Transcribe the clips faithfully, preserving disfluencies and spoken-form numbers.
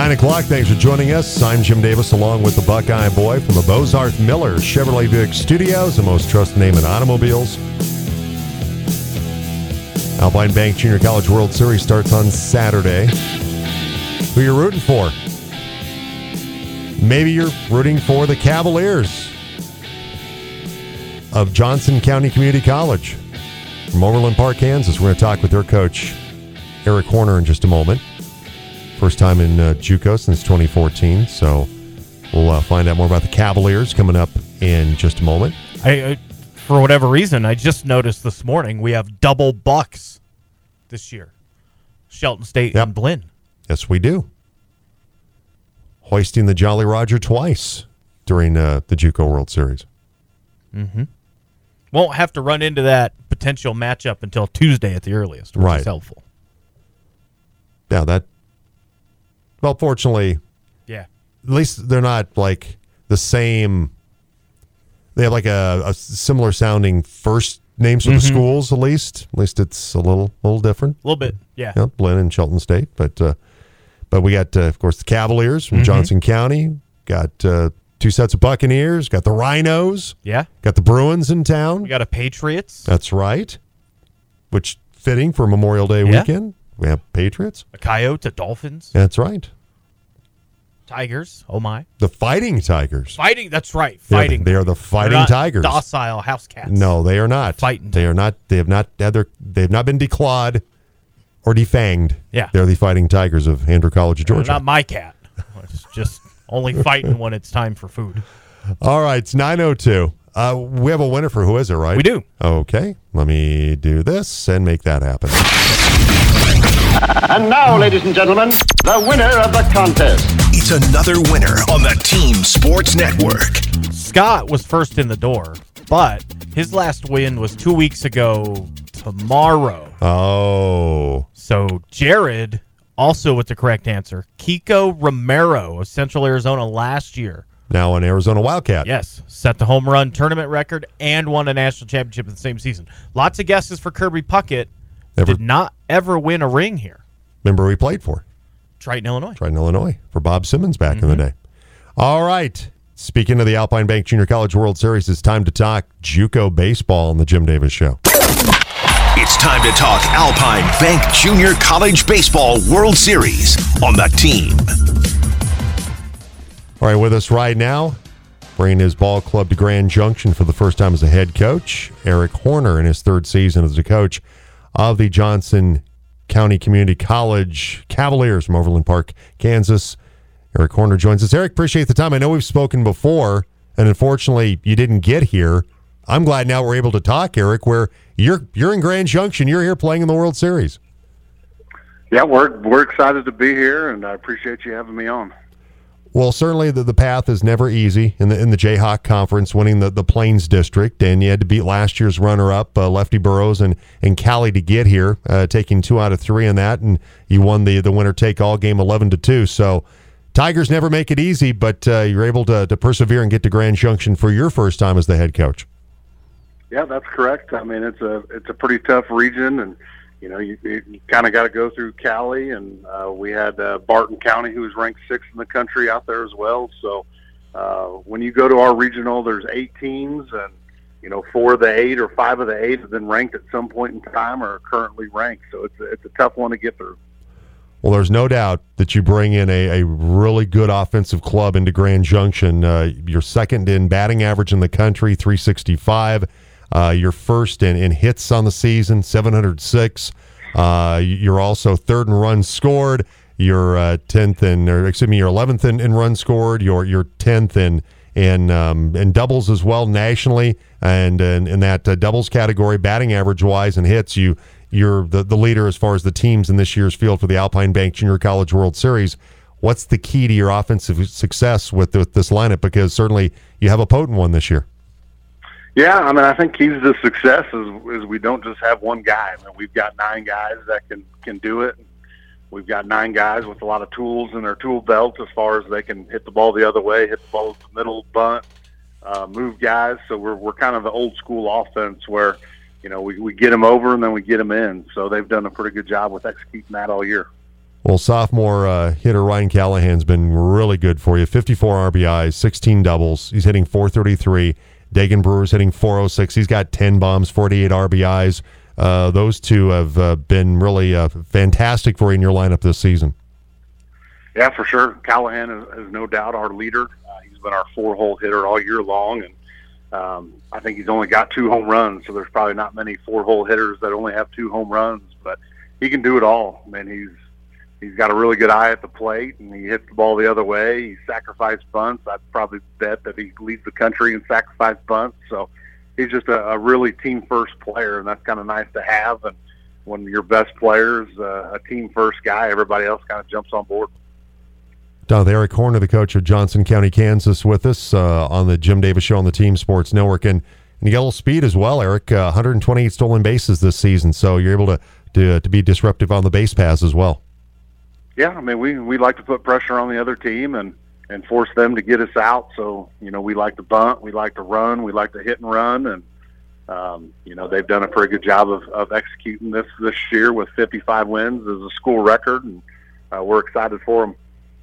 nine o'clock. Thanks for joining us. I'm Jim Davis along with the Buckeye Boy from the Bozarth Miller Chevrolet Buick Studios, the most trusted name in automobiles. Alpine Bank Junior College World Series starts on Saturday. Who you rooting for? Maybe you're rooting for the Cavaliers of Johnson County Community College from Overland Park, Kansas. We're going to talk with their coach, Eric Horner, in just a moment. First time in uh, JUCO since twenty fourteen, so we'll uh, find out more about the Cavaliers coming up in just a moment. I, I, for whatever reason, I just noticed this morning we have double Bucks this year. Shelton State Yep. and Blinn. Yes, we do. Hoisting the Jolly Roger twice during uh, the JUCO World Series. Mm-hmm. Won't have to run into that potential matchup until Tuesday at the earliest, which Right. is helpful. Yeah, that... Well, fortunately, Yeah. at least they're not like the same. They have like a, a similar sounding first names for the Mhm. schools. At least, at least it's a little, little different. A little bit, yeah. You know, Blinn and Shelton State, but uh, but we got uh, of course the Cavaliers from Mhm. Johnson County. Got uh, two sets of Buccaneers. Got the Rhinos. Yeah. Got the Bruins in town. We got a Patriots, That's right. Which fitting for Memorial Day Yeah. weekend. We have Patriots. a Coyotes, a Dolphins, That's right. Tigers. Oh, my. The Fighting Tigers. Fighting, that's right. They're- Fighting. They are the They're Fighting not Tigers. Docile house cats. No, they are not. Fighting They are not. They have not had their. They have not been declawed or defanged. Yeah. They're the Fighting Tigers of Andrew College, They're Georgia. not my cat. It's just only fighting when it's time for food. All right, it's nine oh two. Uh, we have a winner for Who Is It, right? We do. Okay, let me do this and make that happen. And now, ladies and gentlemen, the winner of the contest. It's another winner on the Team Sports Network. Scott was first in the door, but his last win was two weeks ago tomorrow. Oh, So Jared, also with the correct answer, Kiko Romero of Central Arizona last year. now an Arizona Wildcat. Yes, set the home run tournament record and won a national championship in the same season. Lots of guesses for Kirby Puckett. Never- Did not ever win a ring here. Remember we played for Triton, Illinois. Triton, Illinois for Bob Simmons back Mm-hmm. in the day. All right. Speaking of the Alpine Bank Junior College World Series, it's time to talk JUCO baseball on the Jim Davis Show. It's time to talk Alpine Bank Junior College Baseball World Series on the Team. All right, with us right now, bringing his ball club to Grand Junction for the first time as a head coach, Eric Horner in his third season as a coach of the Johnson County Community College Cavaliers from Overland Park, Kansas. Eric Horner joins us. Eric, appreciate the time. I know we've spoken before, and unfortunately you didn't get here. I'm glad now we're able to talk, Eric, where you're you're in Grand Junction. You're here playing in the World Series. Yeah, we're we're excited to be here, and I appreciate you having me on. Well, certainly the, the path is never easy in the in the Jayhawk Conference, winning the, the Plains District, and you had to beat last year's runner-up, uh, Lefty Burrows and, and Cali to get here, uh, taking two out of three in that, and you won the, the winner-take-all game eleven to two. So Tigers never make it easy, but uh, you're able to, to persevere and get to Grand Junction for your first time as the head coach. Yeah, that's correct. I mean, it's a it's a pretty tough region, and you know, you, you kind of got to go through Cali, and uh, we had uh, Barton County, who was ranked sixth in the country, out there as well. So uh, when you go to our regional, there's eight teams, and you know, four of the eight or five of the eight have been ranked at some point in time or are currently ranked. So it's a, it's a tough one to get through. Well, there's no doubt that you bring in a, a really good offensive club into Grand Junction. Uh, you're second in batting average in the country, three sixty-five. Uh, you're first in, in hits on the season, seven hundred six. Uh, you're also third in runs scored. You're uh, tenth in, or excuse me, you're eleventh in, in runs scored. You're you're tenth in in um, in doubles as well nationally, and in, in that uh, doubles category, batting average wise and hits, you you're the, the leader as far as the teams in this year's field for the Alpine Bank Junior College World Series. What's the key to your offensive success with, with this lineup? Because certainly you have a potent one this year. Yeah, I mean, I think keys to success is, is we don't just have one guy. I mean, we've got nine guys that can, can do it. We've got nine guys with a lot of tools in their tool belt as far as they can hit the ball the other way, hit the ball to the middle, bunt, uh, move guys. So we're we're kind of the old school offense where, you know, we, we get them over and then we get them in. So they've done a pretty good job with executing that all year. Well, sophomore uh, hitter Ryan Callahan's been really good for you. fifty-four R B Is, sixteen doubles. He's hitting four thirty-three. Dagan Brewer's hitting four oh six. He's got ten bombs, forty-eight R B Is. Uh, those two have uh, been really uh, fantastic for you in your lineup this season. Yeah, for sure. Callahan is, is no doubt our leader. Uh, he's been our four-hole hitter all year long, and um, I think he's only got two home runs, so there's probably not many four-hole hitters that only have two home runs, but he can do it all. I mean, he's he's got a really good eye at the plate, and he hits the ball the other way. He sacrificed bunts. I'd probably bet that he leads the country in sacrifice bunts, so he's just a, a really team-first player, and that's kind of nice to have. And when your best player is uh, a team-first guy, everybody else kind of jumps on board. Down with Eric Horner, the coach of Johnson County, Kansas, with us uh, on the Jim Davis Show on the Team Sports Network. And, and you got a little speed as well, Eric. Uh, one hundred twenty-eight stolen bases this season, so you're able to, to, to be disruptive on the base paths as well. Yeah, I mean, we, we like to put pressure on the other team and, and force them to get us out. So, you know, we like to bunt, we like to run, we like to hit and run. And, um, you know, they've done a pretty good job of, of executing this this year with fifty-five wins as a school record, and uh, we're excited for them.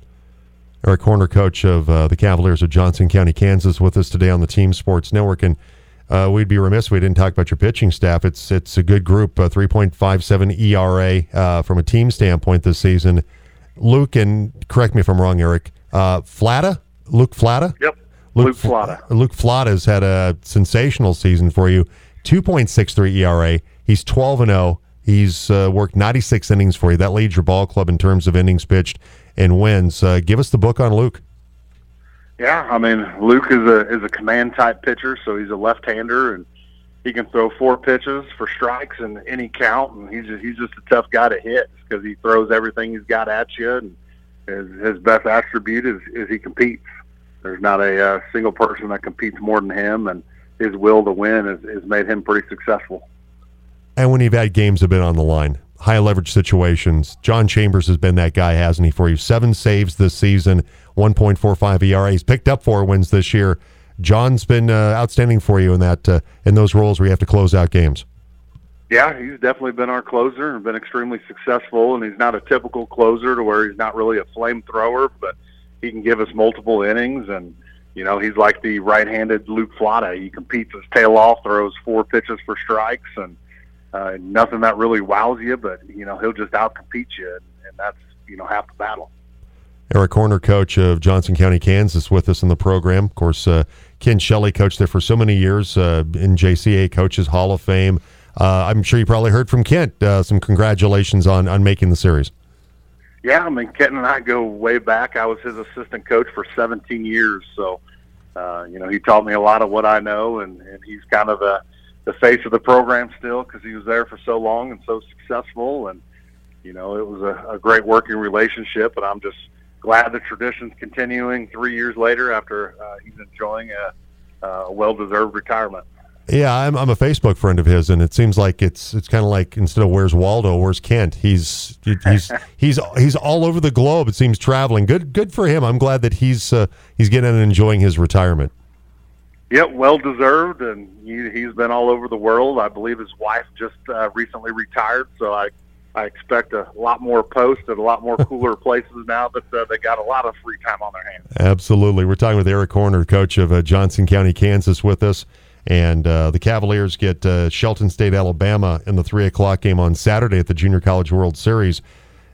Eric Horner, coach of uh, the Cavaliers of Johnson County, Kansas, with us today on the Team Sports Network. And uh, we'd be remiss if we didn't talk about your pitching staff. It's it's a good group, uh, three point five seven E R A uh, from a team standpoint this season. Luke, and correct me if I'm wrong, Eric, uh, Flata? Luke Flata? Yep, Luke, Luke Flata. Luke Flata's had a sensational season for you. two point six three E R A. He's twelve and oh. He's uh, worked ninety-six innings for you. That leads your ball club in terms of innings pitched and wins. Uh, give us the book on Luke. Yeah, I mean, Luke is a is a command type pitcher, so he's a left-hander, and he can throw four pitches for strikes in any count, and he's just, he's just a tough guy to hit because he throws everything he's got at you, and his, his best attribute is, is he competes. There's not a uh, single person that competes more than him, and his will to win has, has made him pretty successful. And when you've had games a bit on the line, high leverage situations, John Chambers has been that guy, hasn't he, for you? Seven saves this season, one point four five E R A. He's picked up four wins this year. John's been uh, outstanding for you in that uh, in those roles where you have to close out games. Yeah, he's definitely been our closer and been extremely successful, and he's not a typical closer to where he's not really a flamethrower, but he can give us multiple innings, and, you know, he's like the right-handed Luke Flata. He competes his tail off, throws four pitches for strikes, and uh, nothing that really wows you, but, you know, he'll just out-compete you, and, and that's, you know, half the battle. Eric Horner, coach of Johnson County, Kansas, with us in the program. Of course, uh, Ken Shelley coached there for so many years uh, in J C A Coaches Hall of Fame. Uh, I'm sure you probably heard from Kent. Uh, some congratulations on, on making the series. Yeah, I mean, Kent and I go way back. I was his assistant coach for seventeen years, so uh, you know, he taught me a lot of what I know, and, and he's kind of the the face of the program still because he was there for so long and so successful, and you know, it was a, a great working relationship, and I'm just glad the tradition's continuing three years later after uh, he's enjoying a, a well-deserved retirement. Yeah, I'm I'm a Facebook friend of his, and it seems like it's it's kind of like instead of where's Waldo, where's Kent? He's he's he's he's all over the globe. It seems traveling. Good good for him. I'm glad that he's uh, he's getting and enjoying his retirement. Yep, well deserved, and he, he's been all over the world. I believe his wife just uh, recently retired, so I I expect a lot more posts at a lot more cooler places now that uh, they got a lot of free time on their hands. Absolutely. We're talking with Eric Horner, coach of uh, Johnson County, Kansas, with us. And uh, the Cavaliers get uh, Shelton State, Alabama in the three o'clock game on Saturday at the Junior College World Series.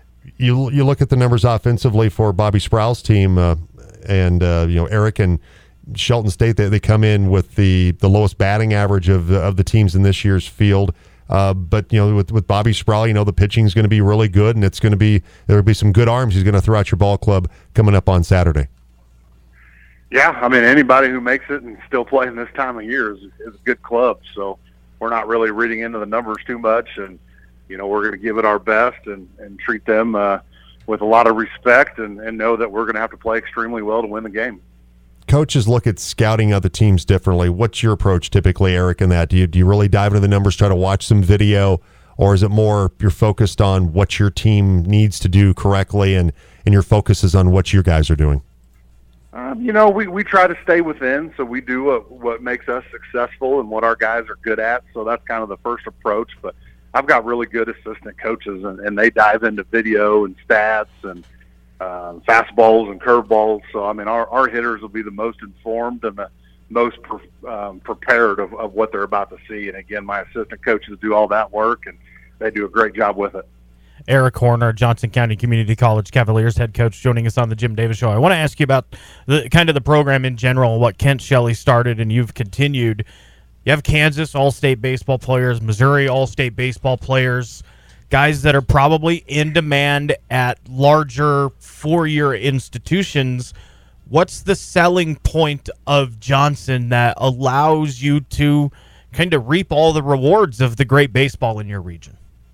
You you look at the numbers offensively for Bobby Sproul's team, uh, and uh, you know Eric and Shelton State, they, they come in with the, the lowest batting average of the, of the teams in this year's field. Uh, but, you know, with, with Bobby Sproul, you know, the pitching is going to be really good, and it's going to be, there'll be some good arms he's going to throw at your ball club coming up on Saturday. Yeah, I mean, anybody who makes it and still playing this time of year is, is a good club. So we're not really reading into the numbers too much, and, you know, we're going to give it our best and, and treat them uh, with a lot of respect and, and know that we're going to have to play extremely well to win the game. Coaches look at scouting other teams differently. What's your approach typically, Eric, in that? Do you, do you really dive into the numbers, try to watch some video, or is it more you're focused on what your team needs to do correctly and, and your focus is on what your guys are doing? Um, you know, we, we try to stay within, so we do what, what makes us successful and what our guys are good at, so that's kind of the first approach. But I've got really good assistant coaches, and, and they dive into video and stats and uh, fastballs and curveballs. So, I mean, our, our hitters will be the most informed and the most pre- um, prepared of, of what they're about to see. And, again, my assistant coaches do all that work, and they do a great job with it. Eric Horner, Johnson County Community College Cavaliers head coach, joining us on the Jim Davis Show. I want to ask you about the kind of the program in general, what Kent Shelley started and you've continued. You have Kansas All-State baseball players, Missouri All-State baseball players, guys that are probably in demand at larger four-year institutions. What's the selling point of Johnson that allows you to kind of reap all the rewards of the great baseball in your region?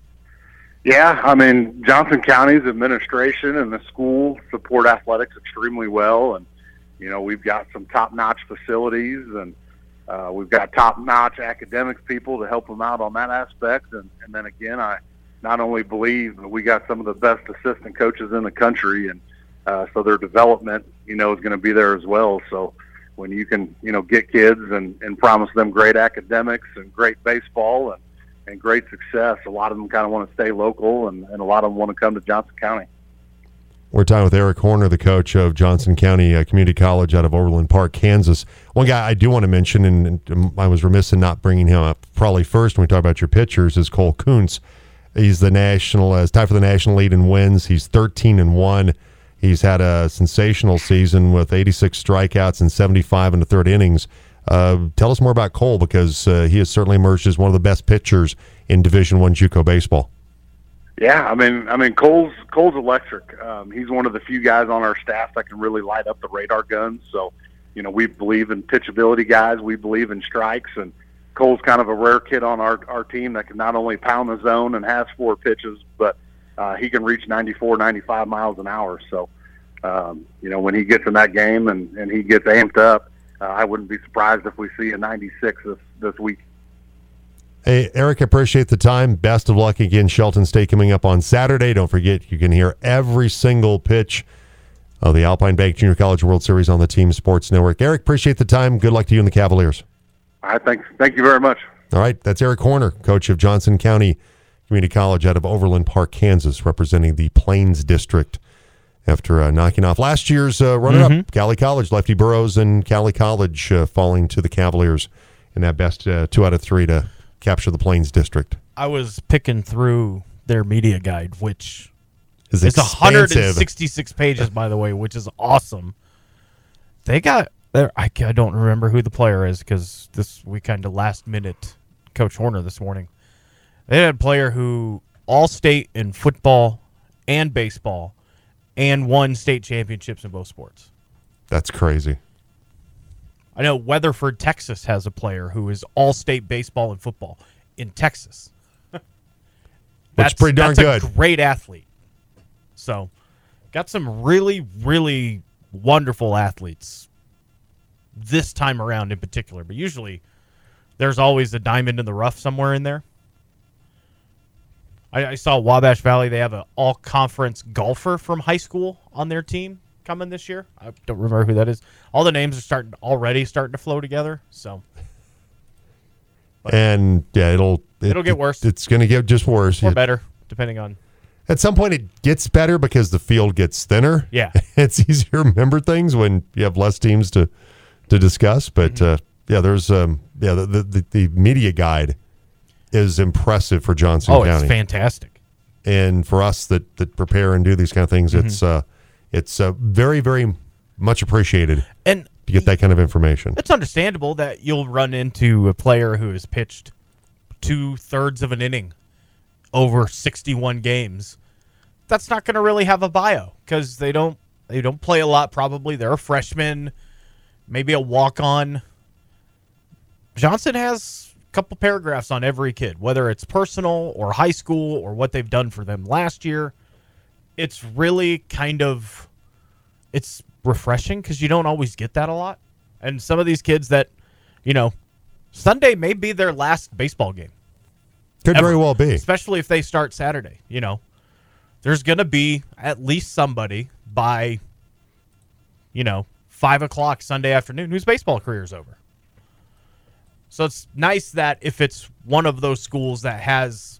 Yeah, I mean, Johnson County's administration and the school support athletics extremely well. And, you know, we've got some top-notch facilities, and uh, we've got top-notch academics people to help them out on that aspect. And, and then, again, I not only believe that we got some of the best assistant coaches in the country, and uh, so their development, you know, is going to be there as well. So when you can, you know, get kids and, and promise them great academics and great baseball and and great success, a lot of them kind of want to stay local, and, and a lot of them want to come to Johnson County. We're talking with Eric Horner, the coach of Johnson County uh, Community College out of Overland Park, Kansas. One guy I do want to mention, and, and I was remiss in not bringing him up probably first when we talk about your pitchers, is Cole Kuntz. He's the national, uh, tied for the national lead in wins. He's thirteen and one. He's had a sensational season with eighty-six strikeouts and seventy-five in the third innings. Uh, tell us more about Cole, because uh, he has certainly emerged as one of the best pitchers in Division One JUCO baseball. Yeah, I mean, I mean, Cole's Cole's electric. Um, he's one of the few guys on our staff that can really light up the radar guns. So, you know, we believe in pitchability guys. We believe in strikes, and Cole's kind of a rare kid on our our team that can not only pound the zone and has four pitches, but uh, he can reach ninety-four, ninety-five miles an hour. So, um, you know, when he gets in that game and, and he gets amped up, Uh, I wouldn't be surprised if we see a ninety-six this, this week. Hey, Eric, appreciate the time. Best of luck again. Shelton State coming up on Saturday. Don't forget, you can hear every single pitch of the Alpine Bank Junior College World Series on the Team Sports Network. Eric, appreciate the time. Good luck to you and the Cavaliers. All right, thanks. Thank you very much. All right, that's Eric Horner, coach of Johnson County Community College out of Overland Park, Kansas, representing the Plains District. After uh, knocking off last year's uh, runner-up, mm-hmm. Cali College, Lefty Burrows and Cali College uh, falling to the Cavaliers in that best uh, two out of three to capture the Plains District. I was picking through their media guide, which is it's one hundred sixty-six pages, by the way, which is awesome. They got there. I, I don't remember who the player is, because this we kind of last minute Coach Horner this morning. They had a player who all state in football and baseball, and won state championships in both sports. That's crazy. I know Weatherford, Texas has a player who is all-state baseball and football in Texas. That's pretty darn that's good. A great athlete. So, got some really, really wonderful athletes this time around in particular. But usually, there's always a diamond in the rough somewhere in there. I, I saw Wabash Valley. They have an all-conference golfer from high school on their team coming this year. I don't remember who that is. All the names are starting already starting to flow together. So, but and yeah, it'll it, it'll get worse. It, it's going to get just worse or it, better, depending on. At some point, it gets better because the field gets thinner. Yeah, it's easier to remember things when you have less teams to to discuss. But mm-hmm. uh, yeah, there's um yeah the, the the media guide is impressive for Johnson oh, County. Oh, it's fantastic. And for us that that prepare and do these kind of things, mm-hmm. it's uh it's uh, very very much appreciated. And to get that kind of information, it's understandable that you'll run into a player who has pitched two thirds of an inning over sixty-one games. That's not going to really have a bio because they don't they don't play a lot. Probably they're a freshman, maybe a walk on. Johnson has a couple paragraphs on every kid, whether it's personal or high school or what they've done for them last year. It's really kind of it's refreshing because you don't always get that a lot. And some of these kids that, you know, Sunday may be their last baseball game. Could ever, very well be. Especially if they start Saturday. You know, there's going to be at least somebody by, you know, five o'clock Sunday afternoon whose baseball career is over. So it's nice that if it's one of those schools that has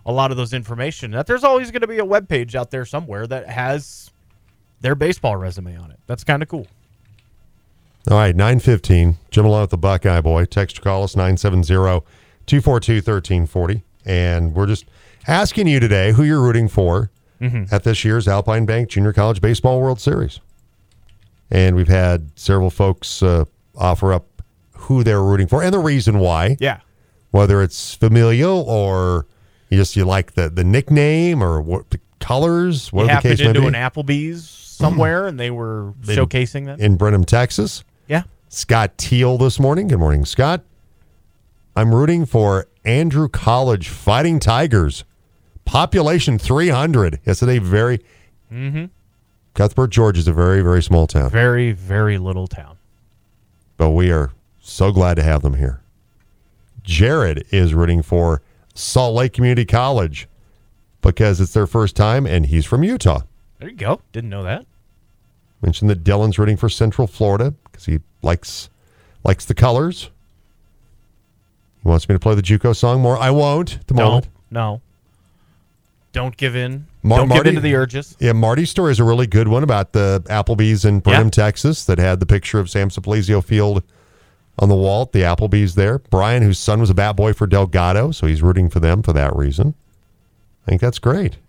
a lot of those information. That there's always going to be a web page out there somewhere that has their baseball resume on it. That's kind of cool. All right, nine fifteen. Jim along with the Buckeye Boy. Text or call us nine seven zero, two four two, one three four zero. And we're just asking you today who you're rooting for mm-hmm. at this year's Alpine Bank Junior College Baseball World Series. And we've had several folks uh, offer up who they're rooting for and the reason why. Yeah. Whether it's familial or you just you like the, the nickname or what the colors, whatever the case may be. Happened into an Applebee's somewhere and they were in, showcasing that. In Brenham, Texas. Yeah. Scott Teal this morning. Good morning, Scott. I'm rooting for Andrew College Fighting Tigers. Population three hundred. Yes, it's a very... Mm-hmm. Cuthbert, Georgia is a very, very small town. Very, very little town. But we are so glad to have them here. Jared is rooting for Salt Lake Community College because it's their first time, and he's from Utah. There you go. Didn't know that. Mentioned that Dylan's rooting for Central Florida because he likes likes the colors. He wants me to play the JUCO song more. I won't at the no, moment. No. Don't give in. Mar- Don't Marty, give in to the urges. Yeah, Marty's story is a really good one about the Applebee's in Brenham, yeah. Texas that had the picture of Sam Simplesio Field on the wall at the Applebee's there. Brian, whose son was a bat boy for Delgado, so he's rooting for them for that reason. I think that's great.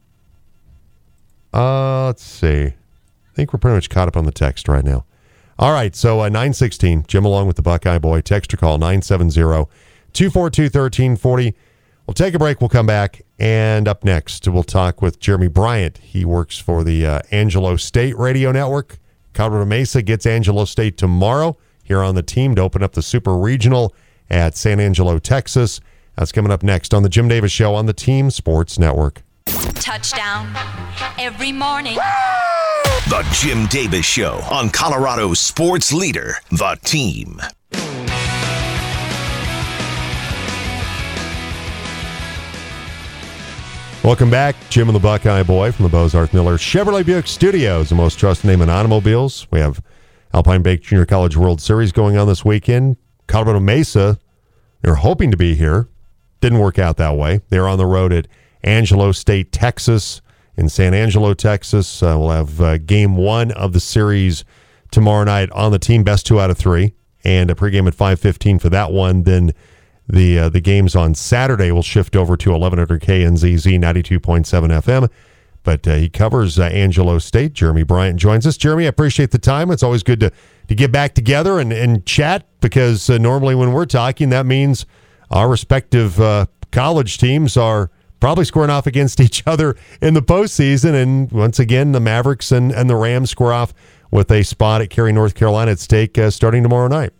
Uh, let's see. I think we're pretty much caught up on the text right now. All right, so uh, nine sixteen, Jim along with the Buckeye Boy. Text or call nine seven zero, two four two, one three four zero. We'll take a break. We'll come back. And up next, we'll talk with Jeremy Bryant. He works for the uh, Angelo State Radio Network. Colorado Mesa gets Angelo State tomorrow here on the team to open up the Super Regional at San Angelo, Texas. That's coming up next on the Jim Davis Show on the Team Sports Network. Touchdown every morning. The Jim Davis Show on Colorado's sports leader, The Team. Welcome back. Jim and the Buckeye Boy from the Bozarth Miller Chevrolet Buick Studios, the most trusted name in automobiles. We have Alpine Bank Junior College World Series going on this weekend. Colorado Mesa, they were hoping to be here. Didn't work out that way. They're on the road at Angelo State, Texas, in San Angelo, Texas. Uh, we'll have uh, game one of the series tomorrow night on the team, best two out of three, and a pregame at five fifteen for that one. Then the uh, the games on Saturday will shift over to eleven hundred K N Z Z, ninety-two point seven F M. But uh, he covers uh, Angelo State. Jeremy Bryant joins us. Jeremy, I appreciate the time. It's always good to, to get back together and, and chat because uh, normally when we're talking, that means our respective uh, college teams are probably squaring off against each other in the postseason. And once again, the Mavericks and, and the Rams square off with a spot at Cary, North Carolina at stake uh, starting tomorrow night.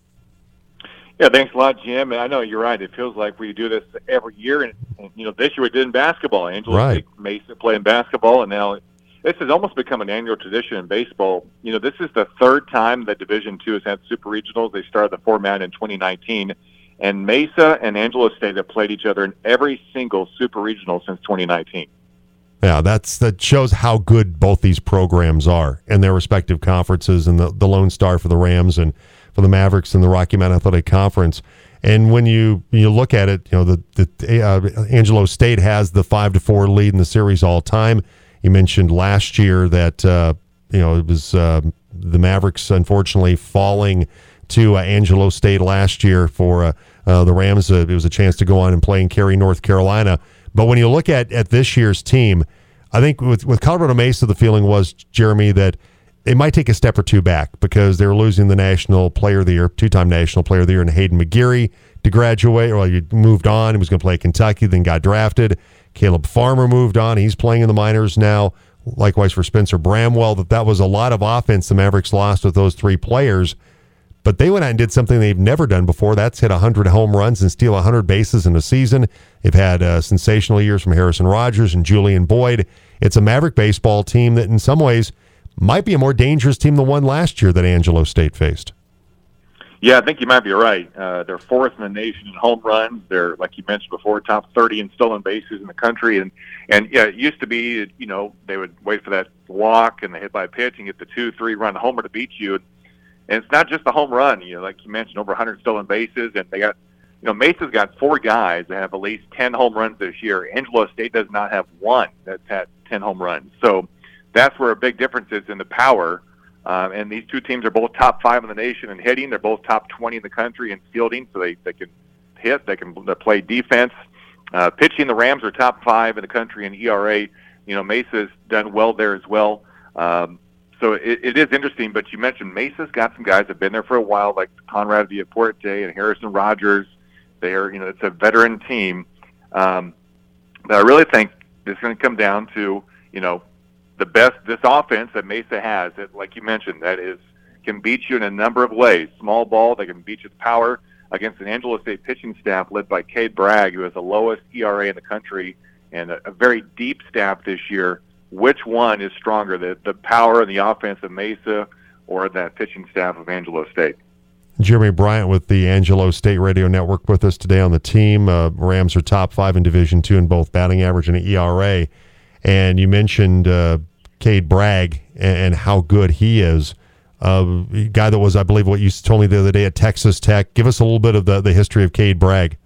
Yeah, thanks a lot, Jim. And I know you're right. It feels like we do this every year. And, and you know, this year we did in basketball. Angelo right. Mesa playing basketball, and now this has almost become an annual tradition in baseball. You know, this is the third time that Division Two has had Super Regionals. They started the format in twenty nineteen. And Mesa and Angelo State have played each other in every single Super Regional since twenty nineteen. Yeah, that's that shows how good both these programs are in their respective conferences, and the, the Lone Star for the Rams and for the Mavericks and the Rocky Mountain Athletic Conference. And when you you look at it, you know the the uh, Angelo State has the five to four lead in the series all time. You mentioned last year that uh, you know it was uh, the Mavericks unfortunately falling to uh, Angelo State last year for uh, uh, the Rams. Uh, it was a chance to go on and play in Cary, North Carolina. But when you look at, at this year's team, I think with, with Colorado Mesa, the feeling was, Jeremy, that they might take a step or two back because they were losing the National Player of the Year, two-time National Player of the Year in Hayden McGeary to graduate. Well, he moved on. He was going to play at Kentucky, then got drafted. Caleb Farmer moved on. He's playing in the minors now. Likewise for Spencer Bramwell. That that was a lot of offense the Mavericks lost with those three players. But they went out and did something they've never done before. That's hit one hundred home runs and steal one hundred bases in a season. They've had uh, sensational years from Harrison Rogers and Julian Boyd. It's a Maverick baseball team that in some ways might be a more dangerous team than the one last year that Angelo State faced. Yeah, I think you might be right. Uh, they're fourth in the nation in home runs. They're, like you mentioned before, top thirty in stolen bases in the country. And, and yeah, it used to be, you know, they would wait for that walk and they hit by pitch and get the two, three-run homer to beat you. And it's not just the home run. You know, like you mentioned, over one hundred stolen bases, and they got you know, Mesa's got four guys that have at least ten home runs this year. Angelo State does not have one that's had ten home runs. So that's where a big difference is in the power. Um, and these two teams are both top five in the nation in hitting. They're both top twenty in the country in fielding, so they, they can hit, they can play defense. Uh, pitching, the Rams are top five in the country in E R A. You know, Mesa's done well there as well. Um, so it, it is interesting, but you mentioned Mesa's got some guys that have been there for a while, like Conrad Villaporte and Harrison Rogers. They are, you know, it's a veteran team. Um, but I really think it's going to come down to, you know, the best, this offense that Mesa has, that, like you mentioned, that is can beat you in a number of ways. Small ball, they can beat you with power against an Angelo State pitching staff led by Cade Bragg, who has the lowest E R A in the country, and a, a very deep staff this year. Which one is stronger, the, the power and the offense of Mesa or that pitching staff of Angelo State? Jeremy Bryant with the Angelo State Radio Network with us today on the team. Uh, Rams are top five in Division Two in both batting average and E R A. And you mentioned uh, Cade Bragg and, and how good he is. Uh, a guy that was, I believe, what you told me the other day at Texas Tech. Give us a little bit of the, the history of Cade Bragg.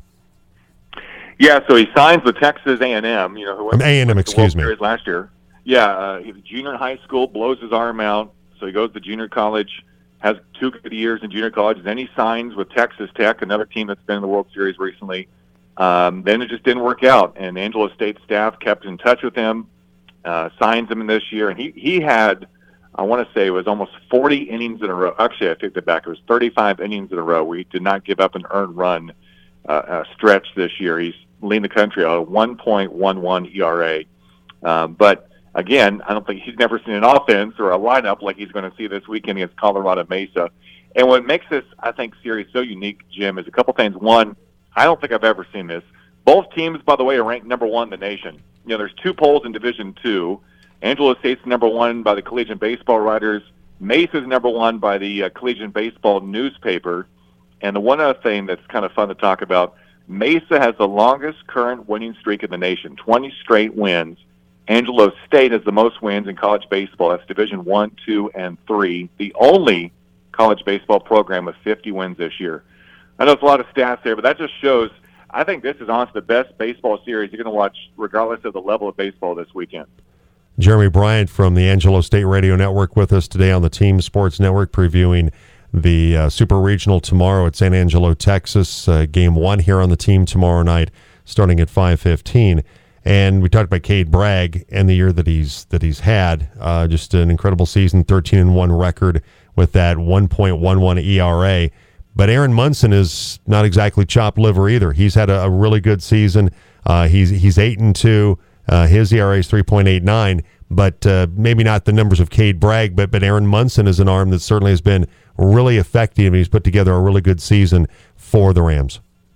Yeah, so he signs with Texas A and M. You know, who A and M, excuse me. Last year. Yeah, uh, he was a junior in high school, blows his arm out, so he goes to junior college, has two good years in junior college, then he signs with Texas Tech, another team that's been in the World Series recently. Um, then it just didn't work out, and Angelo State staff kept in touch with him, uh, signs him in this year, and he, he had, I want to say, it was almost forty innings in a row. Actually, I take that back. It was thirty-five innings in a row where he did not give up an earned run uh, uh, stretch this year. He's leading the country at a one point one one E R A. Um, but again, I don't think he's never seen an offense or a lineup like he's going to see this weekend against Colorado Mesa. And what makes this, I think, series so unique, Jim, is a couple things. One, I don't think I've ever seen this. Both teams, by the way, are ranked number one in the nation. You know, there's two polls in Division Two. Angelo State's number one by the Collegiate Baseball Writers. Mesa's number one by the uh, Collegiate Baseball newspaper. And the one other thing that's kind of fun to talk about, Mesa has the longest current winning streak in the nation, twenty straight wins. Angelo State has the most wins in college baseball. That's Division One, Two, and Three. The only college baseball program with fifty wins this year. I know it's a lot of stats there, but that just shows. I think this is honestly the best baseball series you're going to watch, regardless of the level of baseball this weekend. Jeremy Bryant from the Angelo State Radio Network with us today on the Team Sports Network, previewing the uh, Super Regional tomorrow at San Angelo, Texas. Uh, game one here on the team tomorrow night, starting at five fifteen. And we talked about Cade Bragg and the year that he's that he's had. Uh, just an incredible season, thirteen and one record with that one point one one E R A. But Aaron Munson is not exactly chopped liver either. He's had a, a really good season. Uh, he's he's eight and two. Uh, his E R A is three point eight nine. But uh, maybe not the numbers of Cade Bragg. But but Aaron Munson is an arm that certainly has been really effective. He's put together a really good season for the Rams.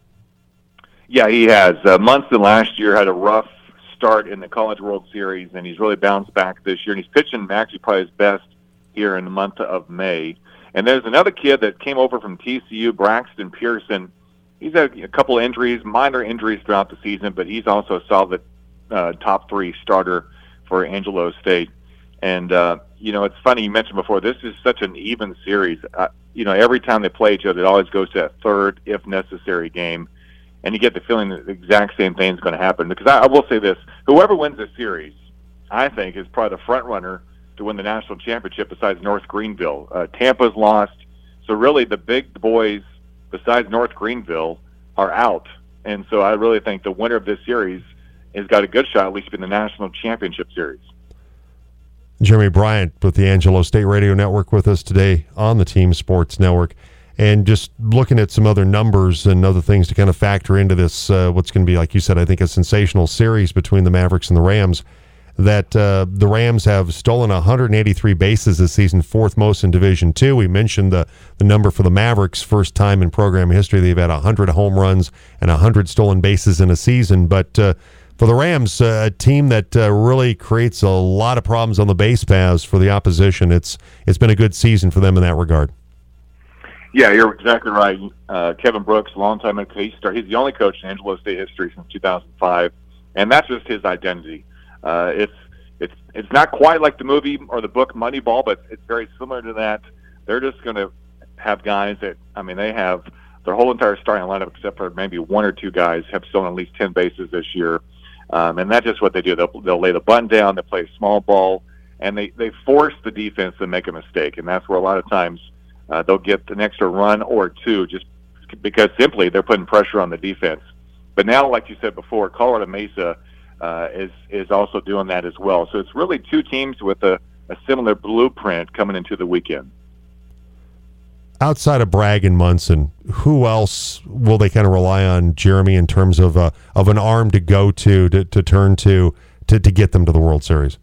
Yeah, he has. Uh, Munson last year had a rough start in the College World Series, and he's really bounced back this year. And he's pitching actually probably his best here in the month of May. And there's another kid that came over from T C U, Braxton Pearson. He's had a couple of injuries, minor injuries throughout the season, but he's also a solid uh, top three starter for Angelo State. And, uh, you know, it's funny, you mentioned before, this is such an even series. Uh, you know, every time they play each other, it always goes to that third, if necessary, game. And you get the feeling that the exact same thing is going to happen. Because I, I will say this, whoever wins this series, I think, is probably the front runner to win the national championship besides North Greenville. Uh, Tampa's lost, so really the big boys besides North Greenville are out. And so I really think the winner of this series has got a good shot at least in the national championship series. Jeremy Bryant with the Angelo State Radio Network with us today on the Team Sports Network. And just looking at some other numbers and other things to kind of factor into this, uh, what's going to be, like you said, I think a sensational series between the Mavericks and the Rams, that uh, the Rams have stolen one hundred eighty-three bases this season, fourth most in Division Two. We mentioned the, the number for the Mavericks, first time in program history. They've had one hundred home runs and one hundred stolen bases in a season. But uh, for the Rams, uh, a team that uh, really creates a lot of problems on the base paths for the opposition, it's it's been a good season for them in that regard. Yeah, you're exactly right. Uh, Kevin Brooks, longtime coach, he's the only coach in Angelo State history since two thousand five, and that's just his identity. Uh, it's it's it's not quite like the movie or the book Moneyball, but it's very similar to that. They're just going to have guys that, I mean, they have their whole entire starting lineup, except for maybe one or two guys, have stolen at least ten bases this year. Um, and that's just what they do. They'll, they'll lay the button down, they play small ball, and they, they force the defense to make a mistake. And that's where a lot of times uh, they'll get an extra run or two just because simply they're putting pressure on the defense. But now, like you said before, Colorado Mesa uh, is, is also doing that as well. So it's really two teams with a, a similar blueprint coming into the weekend. Outside of Bragg and Munson, who else will they kind of rely on, Jeremy, in terms of uh, of an arm to go to, to, to turn to, to, to get them to the World Series?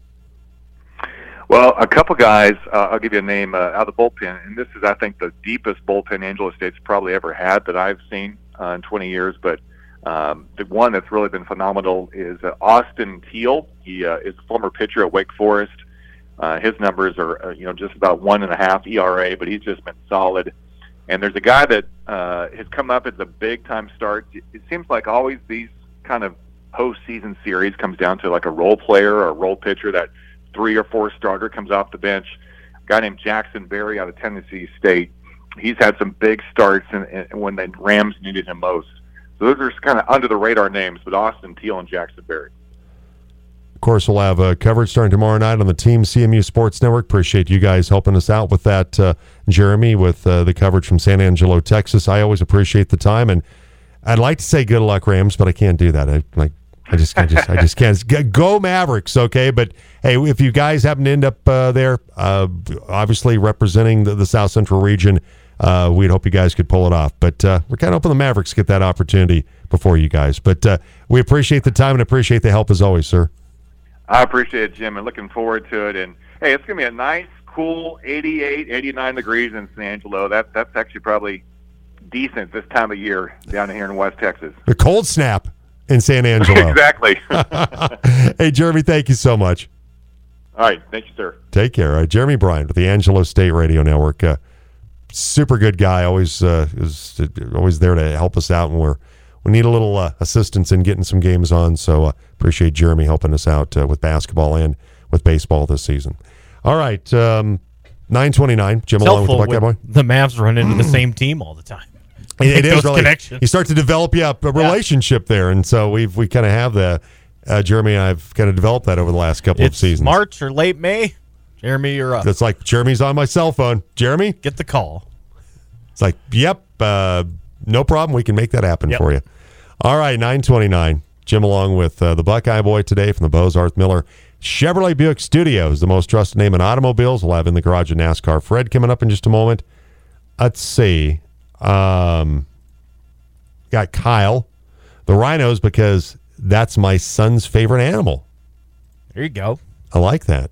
Well, a couple guys, uh, I'll give you a name uh, out of the bullpen, and this is, I think, the deepest bullpen Angelo State's probably ever had that I've seen uh, in twenty years, but um, the one that's really been phenomenal is uh, Austin Teal. He uh, is a former pitcher at Wake Forest. Uh, his numbers are, uh, you know, just about one and a half E R A, but he's just been solid. And there's a guy that uh, has come up as a big-time start. It seems like always these kind of postseason series comes down to like a role player or a role pitcher, that three or four starter comes off the bench. A guy named Jackson Berry out of Tennessee State. He's had some big starts in, in, when the Rams needed him most. So those are kind of under-the-radar names, but Austin Teal and Jackson Berry. Of course, we'll have uh, coverage starting tomorrow night on the Team C M U Sports Network. Appreciate you guys helping us out with that, uh, Jeremy, with uh, the coverage from San Angelo, Texas. I always appreciate the time, and I'd like to say good luck, Rams, but I can't do that. I like, I just, I just, I just can't. Go Mavericks, okay? But hey, if you guys happen to end up uh, there, uh, obviously representing the, the South Central region, uh, we'd hope you guys could pull it off. But uh, we're kind of hoping the Mavericks get that opportunity before you guys. But uh, we appreciate the time and appreciate the help as always, sir. I appreciate it, Jim, and looking forward to it. And, hey, it's going to be a nice, cool eighty-eight, eighty-nine degrees in San Angelo. That, that's actually probably decent this time of year down here in West Texas. The cold snap in San Angelo. Exactly. Hey, Jeremy, thank you so much. All right. Thank you, sir. Take care. Uh, Jeremy Bryant with the Angelo State Radio Network. Uh, super good guy. Always uh, is always there to help us out when we're We need a little uh, assistance in getting some games on, so uh, appreciate Jeremy helping us out uh, with basketball and with baseball this season. All right, um, nine twenty-nine, Jim It's along with the Buckeye Boy. The Mavs run into the same team all the time. It, it is really. Connections. You start to develop yeah, a relationship yeah. there, and so we've we kind of have the uh, Jeremy and I've kind of developed that over the last couple it's of seasons. March or late May, Jeremy, you're up. It's like Jeremy's on my cell phone. Jeremy, get the call. It's like, yep, uh, no problem. We can make that happen yep. for you. All right, nine twenty-nine. Jim along with uh, the Buckeye Boy today from the Bose Arth Miller Chevrolet Buick Studios, the most trusted name in automobiles. We'll have In the Garage of NASCAR Fred coming up in just a moment. Let's see. Um, got Kyle. The rhinos, because that's my son's favorite animal. There you go. I like that.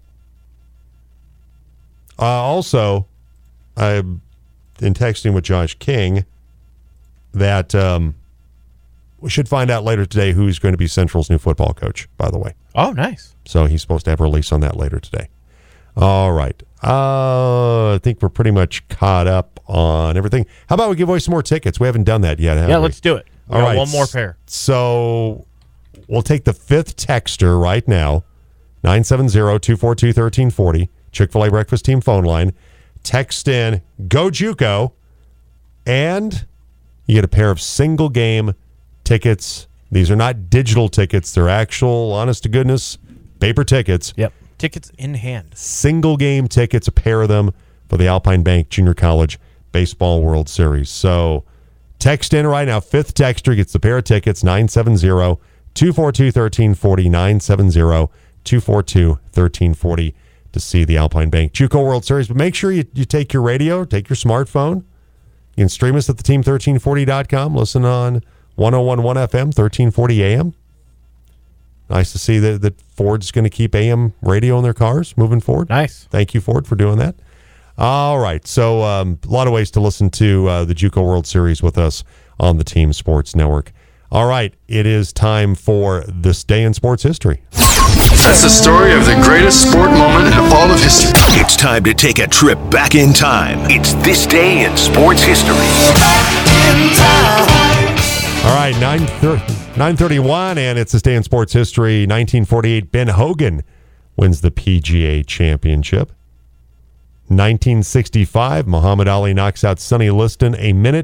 Uh, also, I've been texting with Josh King that um, we should find out later today who's going to be Central's new football coach, by the way. Oh, nice. So he's supposed to have a release on that later today. All right. Uh, I think we're pretty much caught up on everything. How about we give away some more tickets? We haven't done that yet, have yeah, we? let's do it. We All got right. One more pair. So we'll take the fifth texter right now, nine seven zero, two four two, one three four zero, Chick-fil-A Breakfast Team phone line. Text in, Go JUCO, and you get a pair of single-game tickets. These are not digital tickets. They're actual, honest-to-goodness, paper tickets. Yep. Tickets in hand. Single-game tickets, a pair of them for the Alpine Bank Junior College Baseball World Series. So text in right now. Fifth texter gets the pair of tickets, nine seven zero, two four two, one three four zero, nine seven zero, two four two, one three four zero to see the Alpine Bank JUCO World Series. But make sure you, you take your radio, take your smartphone. You can stream us at the team thirteen forty dot com. Listen on one oh one point one F M, thirteen forty A M. Nice to see that, that Ford's going to keep A M radio in their cars moving forward. Nice. Thank you, Ford, for doing that. All right. So um, a lot of ways to listen to uh, the JUCO World Series with us on the Team Sports Network. All right. It is time for This Day in Sports History. That's the story of the greatest sport moment in all of history. It's time to take a trip back in time. It's This Day in Sports History. Back in time. All right, nine thirty-one, and it's This Day in Sports History. nineteen forty-eight, Ben Hogan wins the P G A Championship. nineteen sixty-five, Muhammad Ali knocks out Sonny Liston a minute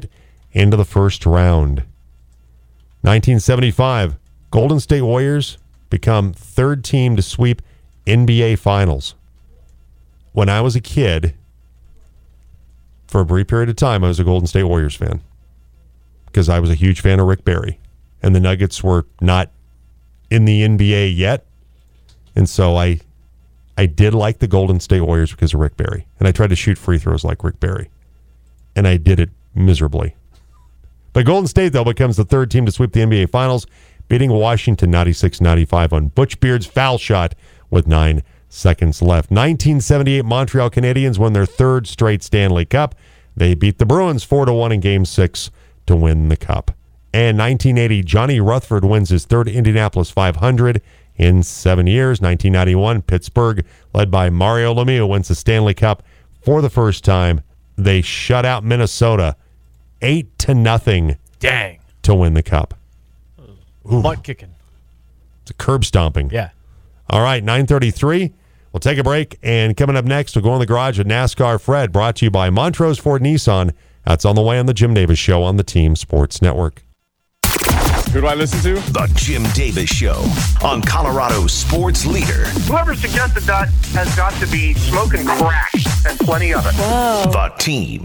into the first round. nineteen seventy-five, Golden State Warriors become third team to sweep N B A Finals. When I was a kid, for a brief period of time, I was a Golden State Warriors fan because I was a huge fan of Rick Barry. And the Nuggets were not in the N B A yet. And so I I did like the Golden State Warriors because of Rick Barry. And I tried to shoot free throws like Rick Barry. And I did it miserably. But Golden State, though, becomes the third team to sweep the N B A Finals, beating Washington ninety-six ninety-five on Butch Beard's foul shot with nine seconds left. nineteen seventy-eight, Montreal Canadiens won their third straight Stanley Cup. They beat the Bruins four to one in Game six to win the Cup. And nineteen eighty, Johnny Rutherford wins his third Indianapolis five hundred in seven years. nineteen ninety-one, Pittsburgh, led by Mario Lemieux, wins the Stanley Cup for the first time. They shut out Minnesota eight to nothing. Dang. To win the Cup. Ooh. Butt kicking. It's a curb stomping. Yeah. All right, nine thirty-three. We'll take a break, and coming up next, we'll go in the garage with NASCAR Fred, brought to you by Montrose Ford Nissan. That's on the way on the Jim Davis Show on the Team Sports Network. Who do I listen to? The Jim Davis Show on Colorado's sports leader. Whoever suggested that has got to be smoking crack, and plenty of it. Whoa. The Team.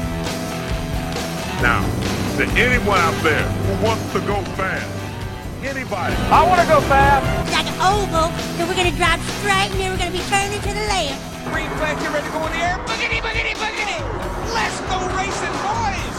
Now, to anyone out there who wants to go fast, anybody. I want to go fast. It's like an oval, so we're going to drive straight, and then we're going to be turning to the left. Green flag, get ready to go in the air. Boogity, boogity, boogity. Let's go racing, boys.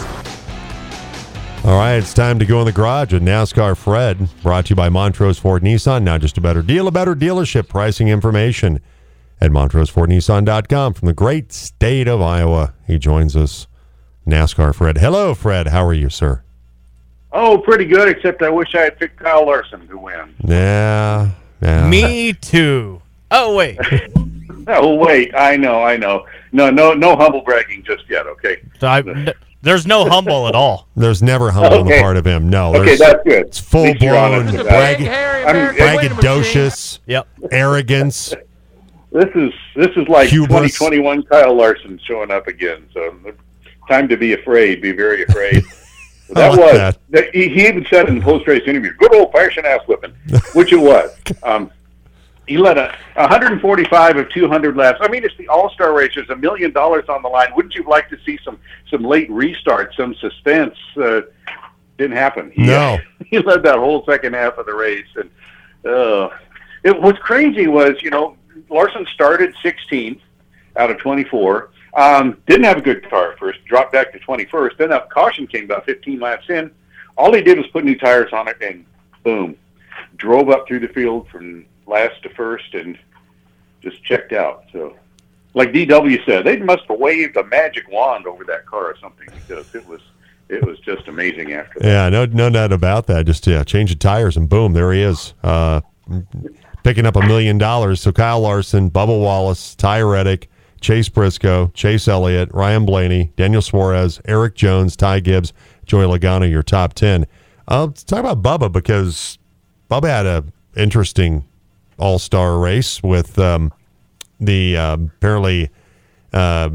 All right, it's time to go in the garage with NASCAR Fred, brought to you by Montrose Ford Nissan. Now just a better deal, a better dealership. Pricing information at montrose ford nissan dot com from the great state of Iowa. He joins us, NASCAR Fred. Hello, Fred. How are you, sir? Oh, pretty good, except I wish I had picked Kyle Larson to win. Yeah. yeah. Me too. Oh, wait. Oh, wait. I know, I know. No, no, no humble bragging just yet, okay? I, there's no humble at all. There's never humble on okay. the part of him. No. Okay, that's good. It's full-blown brag- I'm, braggadocious, yep. arrogance. This is this is like Hubris. twenty twenty-one Kyle Larson showing up again. So time to be afraid. Be very afraid. That like was that. that. He, he even said in the post-race interview, "Good old-fashioned ass whipping," which it was. Um, he led a one forty-five of two hundred laps. I mean, it's the All-Star race. There's a million dollars on the line. Wouldn't you like to see some some late restart, some suspense? Uh, didn't happen. He, No. uh, he led that whole second half of the race, and uh, it, what's crazy was, you know, Larson started sixteenth out of twenty-four. Um, didn't have a good car at first. Dropped back to twenty-first. Then that caution came about fifteen laps in. All he did was put new tires on it, and boom, drove up through the field from last to first, and just checked out. So, like D W said, they must have waved a magic wand over that car or something, because it was it was just amazing after that. Yeah, no, no doubt about that. Just yeah, change the tires, and boom, there he is. Uh, picking up a million dollars. So Kyle Larson, Bubba Wallace, Ty Reddick, Chase Briscoe, Chase Elliott, Ryan Blaney, Daniel Suarez, Eric Jones, Ty Gibbs, Joey Logano, your top ten. Uh, let's talk about Bubba, because Bubba had a interesting all-star race with um, the uh, apparently uh,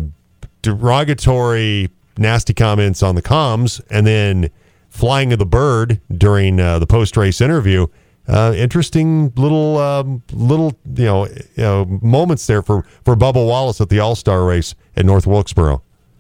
derogatory, nasty comments on the comms, and then flying of the bird during uh, the post-race interview. Uh, interesting little, um, little, you know, you know, moments there for, for Bubba Wallace at the All-Star race at North Wilkesboro.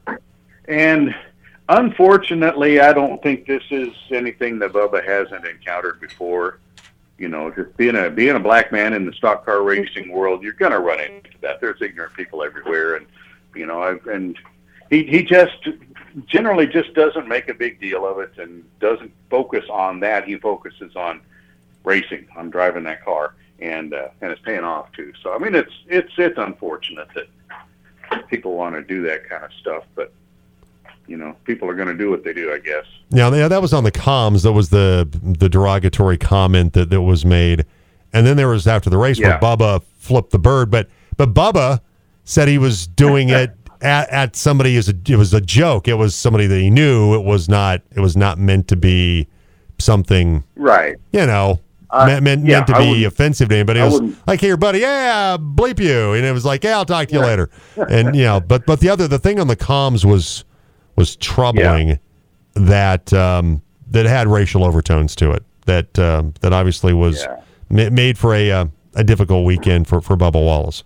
And unfortunately, I don't think this is anything that Bubba hasn't encountered before. You know, just being a being a black man in the stock car racing world, you're going to run into that. There's ignorant people everywhere, and you know, I, and he he just generally just doesn't make a big deal of it and doesn't focus on that. He focuses on racing, on driving that car, and uh, and it's paying off too. So I mean, it's it's it's unfortunate that people want to do that kind of stuff, but you know, people are going to do what they do, I guess. Yeah, yeah, that was on the comms. That was the the derogatory comment that, that was made, and then there was after the race yeah. where Bubba flipped the bird, but but Bubba said he was doing it at, at somebody as a it was a joke. It was somebody that he knew. It was not it was not meant to be something, right? You know. Uh, meant meant, yeah, meant to be offensive to anybody. It was like, hey, your buddy, yeah, bleep you. And it was like, yeah, I'll talk to you yeah. later. And, you know, but but the other, the thing on the comms was was troubling. Yeah. that um, that had racial overtones to it. That um, that obviously was Yeah. ma- made for a uh, a difficult weekend for, for Bubba Wallace.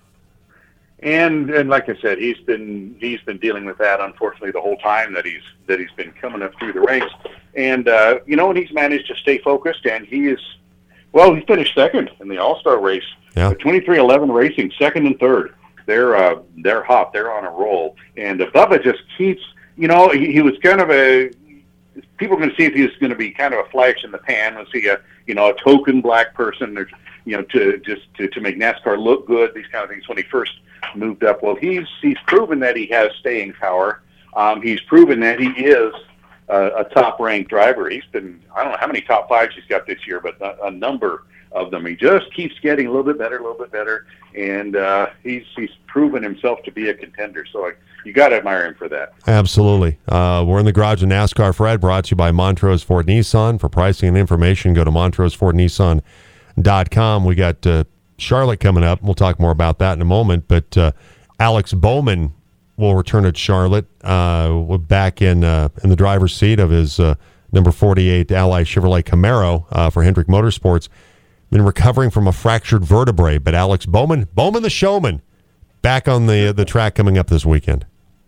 And and like I said, he's been he's been dealing with that unfortunately the whole time that he's that he's been coming up through the ranks. And uh, you know, and he's managed to stay focused. And he is, well, he finished second in the All-Star race. Yeah. twenty-three eleven Racing, second and third. They're uh, they're hot. They're on a roll. And uh, Bubba just keeps, you know, he, he was kind of a. People are going to see if he's going to be kind of a flash in the pan. Let's see a you know a token black person, or, you know, to just to, to make NASCAR look good. These kind of things when he first moved up. Well, he's he's proven that he has staying power. Um, he's proven that he is uh, a top-ranked driver. He's been, I don't know how many top fives he's got this year, but a, a number of them. He just keeps getting a little bit better, a little bit better, and uh, he's he's proven himself to be a contender. So I, you got to admire him for that. Absolutely. Uh, we're in the garage of NASCAR. Fred, brought to you by Montrose Ford Nissan. For pricing and information, go to montrose ford nissan dot com. We got uh, Charlotte coming up. We'll talk more about that in a moment. But uh, Alex Bowman will return at Charlotte. Uh, we're back in uh, in the driver's seat of his uh, number forty-eight Ally Chevrolet Camaro uh, for Hendrick Motorsports. Been recovering from a fractured vertebrae, but Alex Bowman, Bowman the showman, back on the the track coming up this weekend.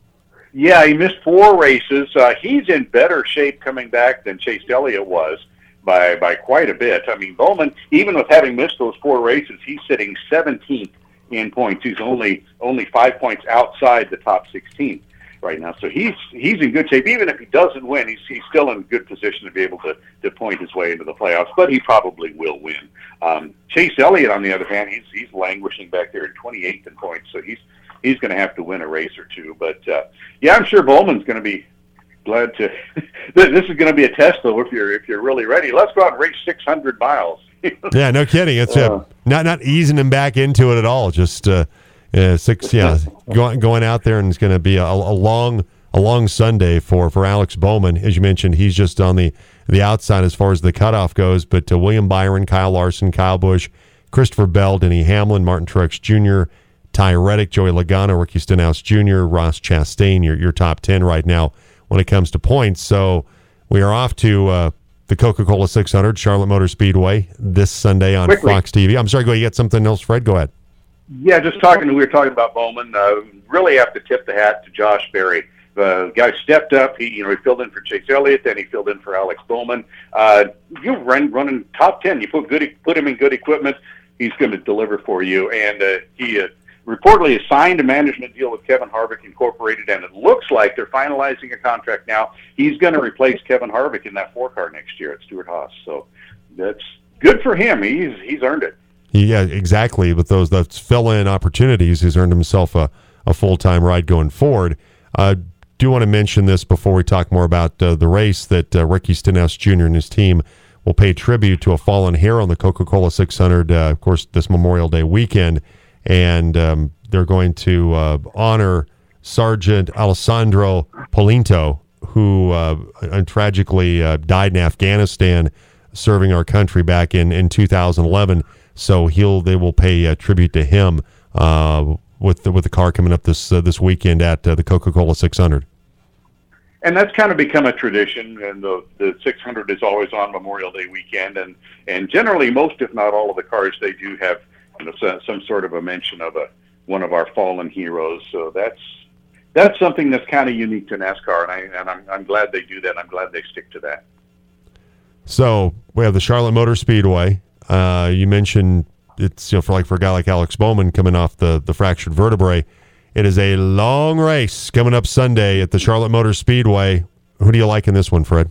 Yeah, he missed four races. Uh, he's in better shape coming back than Chase Elliott was by by quite a bit. I mean, Bowman, even with having missed those four races, he's sitting seventeenth in points. He's only only five points outside the top sixteen right now. So he's he's in good shape. Even if he doesn't win, he's he's still in good position to be able to, to point his way into the playoffs. But he probably will win. Um, Chase Elliott, on the other hand, he's he's languishing back there at twenty-eighth in points. So he's he's going to have to win a race or two. But uh, yeah, I'm sure Bowman's going to be glad to. This is going to be a test, though. If you're if you're really ready, let's go out and race six hundred miles. Yeah, no kidding. It's uh, not not easing him back into it at all. Just uh, uh, six, yeah, going going out there, and it's going to be a, a long a long Sunday for, for Alex Bowman. As you mentioned, he's just on the, the outside as far as the cutoff goes. But uh, William Byron, Kyle Larson, Kyle Busch, Christopher Bell, Denny Hamlin, Martin Truex Junior, Ty Reddick, Joey Logano, Ricky Stenhouse Junior, Ross Chastain. Your your top ten right now when it comes to points. So we are off to uh, the Coca-Cola six hundred, Charlotte Motor Speedway, this Sunday on Quickly. Fox T V. I'm sorry, go ahead. You got something else, Fred? Go ahead. Yeah, just talking. We were talking about Bowman. Uh, really have to tip the hat to Josh Berry. The guy stepped up. He, you know, he filled in for Chase Elliott, then he filled in for Alex Bowman. Uh, you run running top ten. You put good, put him in good equipment. He's going to deliver for you. And uh, he uh, reportedly has signed a management deal with Kevin Harvick Incorporated, and it looks like they're finalizing a contract now. He's going to replace Kevin Harvick in that four car next year at Stewart-Haas. So that's good for him. He's he's earned it. Yeah, exactly. With those those fill-in opportunities, he's earned himself a, a full-time ride going forward. Uh, do want to mention this before we talk more about uh, the race, that uh, Ricky Stenhouse Junior and his team will pay tribute to a fallen hero on the Coca-Cola six hundred, uh, of course, this Memorial Day weekend. And um, they're going to uh, honor Sergeant Alessandro Polinto, who uh, tragically uh, died in Afghanistan serving our country back in, in two thousand eleven. So he'll they will pay uh, tribute to him uh, with the, with the car coming up this uh, this weekend at uh, the Coca-Cola six hundred. And that's kind of become a tradition, and the the six hundred is always on Memorial Day weekend, and and generally most, if not all, of the cars they do have, you know, some, some sort of a mention of a one of our fallen heroes. So that's that's something that's kind of unique to NASCAR, and I and I'm I'm glad they do that. I'm glad they stick to that. So we have the Charlotte Motor Speedway. Uh, you mentioned it's, you know, for like for a guy like Alex Bowman coming off the, the fractured vertebrae. It is a long race coming up Sunday at the Charlotte Motor Speedway. Who do you like in this one, Fred?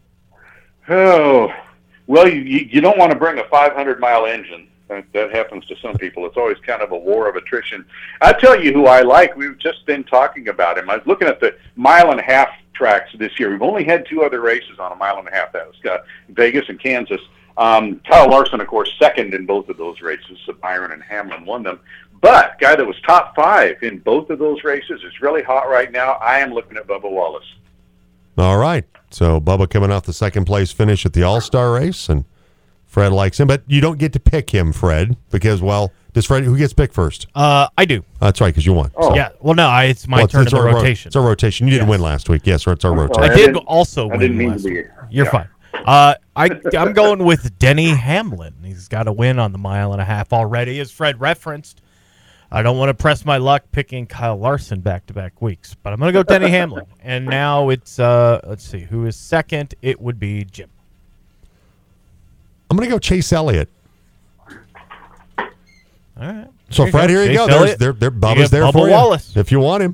Oh, well, you you don't want to bring a five hundred mile engine. That, that happens to some people. It's always kind of a war of attrition. I tell you who I like. We've just been talking about him. I was looking at the mile and a half tracks this year. We've only had two other races on a mile and a half. That was uh, Vegas and Kansas. Um, Kyle Larson, of course, second in both of those races. So Byron and Hamlin won them. But guy that was top five in both of those races is really hot right now. I am looking at Bubba Wallace. All right. So Bubba coming off the second place finish at the All-Star race and Fred likes him, but you don't get to pick him, Fred, because, well, does Fred, who gets picked first? Uh, I do. That's right, because you won. Oh. Yeah, well, no, I, it's my well, turn it's in the our rotation. Ro- it's our rotation. You didn't yes. win last week. Yes, it's our rotation. I, I did also win I didn't mean last to be. week. You're yeah. fine. Uh, I, I'm going with Denny Hamlin. He's got a win on the mile and a half already, as Fred referenced. I don't want to press my luck picking Kyle Larson back-to-back weeks, but I'm going to go Denny Hamlin. And now it's, uh, let's see, who is second? It would be Jim. I'm going to go Chase Elliott. All right. So, There Fred, you here you Chase go. Elliott. There's, there, there, You Bubba's get there Bubba for Wallace. you if you want him.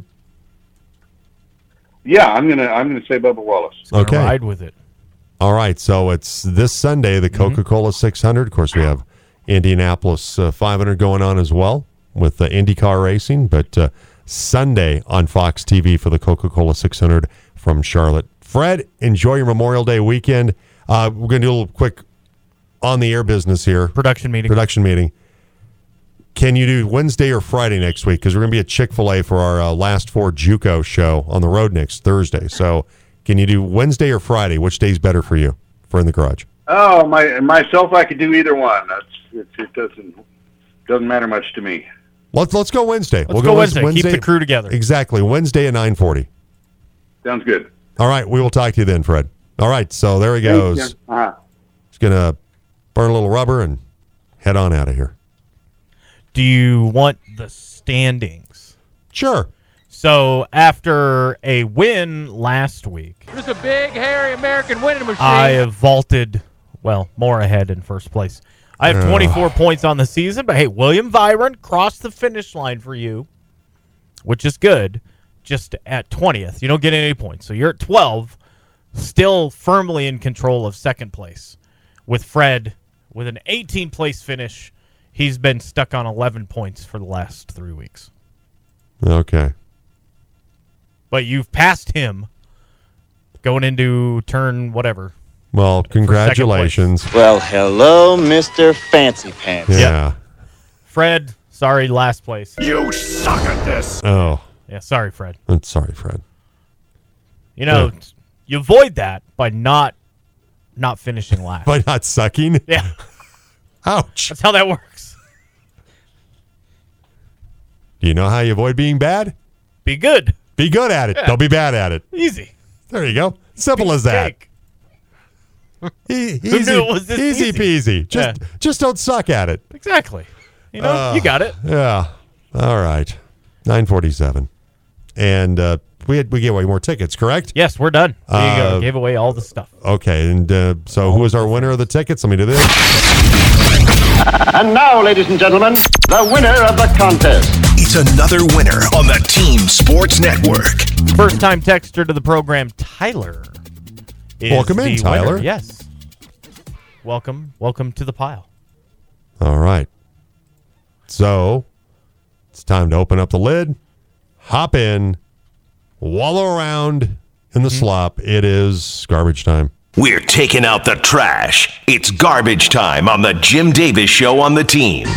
Yeah, I'm gonna I'm gonna say Bubba Wallace. Okay. Ride with it. All right, so it's this Sunday, the Coca-Cola six hundred. Of course, we have Indianapolis uh, five hundred going on as well with uh, IndyCar racing, but uh, Sunday on Fox T V for the Coca-Cola six hundred from Charlotte. Fred, enjoy your Memorial Day weekend. Uh, we're going to do a little quick on-the-air business here. Production meeting. Production meeting. Can you do Wednesday or Friday next week? Because we're going to be at Chick-fil-A for our uh, Last Four JUCO show on the road next Thursday. So can you do Wednesday or Friday? Which day's better for you for In the Garage? Oh, my myself, I could do either one. That's it, it doesn't doesn't matter much to me. Let's let's go Wednesday. Let's we'll go go Wednesday. Wednesday. Keep the crew together. Exactly. Wednesday at nine forty. Sounds good. All right. We will talk to you then, Fred. All right. So there he goes. Thank you. Uh-huh. He's going to burn a little rubber and head on out of here. Do you want the standings? Sure. So after a win last week, There's a big, hairy American winning machine. I have vaulted, well, more ahead in first place. I have twenty-four points on the season, but hey, William Viren crossed the finish line for you, which is good, just at twentieth. You don't get any points. So you're at twelve, still firmly in control of second place. With Fred, with an eighteen-place finish, he's been stuck on eleven points for the last three weeks. Okay. But you've passed him going into turn whatever. Well, congratulations. Well, hello, Mister Fancy Pants. Yeah. Yep. Fred, sorry, last place. You suck at this. Oh. Yeah, sorry, Fred. I'm sorry, Fred. You know, Yeah. you avoid that by not not finishing last. By not sucking? Yeah. Ouch. That's how that works. Do you know how you avoid being bad? Be good. Be good at it. Yeah. Don't be bad at it. Easy. There you go. Simple as that. E- Who easy, knew it was this easy easy? peasy. Just Yeah. just don't suck at it. Exactly. You know, Uh, you got it. Yeah. All right. nine forty-seven. And uh, we had, we gave away more tickets, correct? Yes, we're done. There you Uh, go. Gave away all the stuff. Okay. And uh, so who is our winner of the tickets? Let me do this. And now, ladies and gentlemen, the winner of the contest. It's another winner on the Team Sports Network. First time texter to the program, Tyler. Is Welcome in, the Tyler. winner. Yes. Welcome. Welcome to the pile. All right. So it's time to open up the lid, hop in, wallow around in the slop. It is garbage time. We're taking out the trash. It's garbage time on the Jim Davis Show on the Team.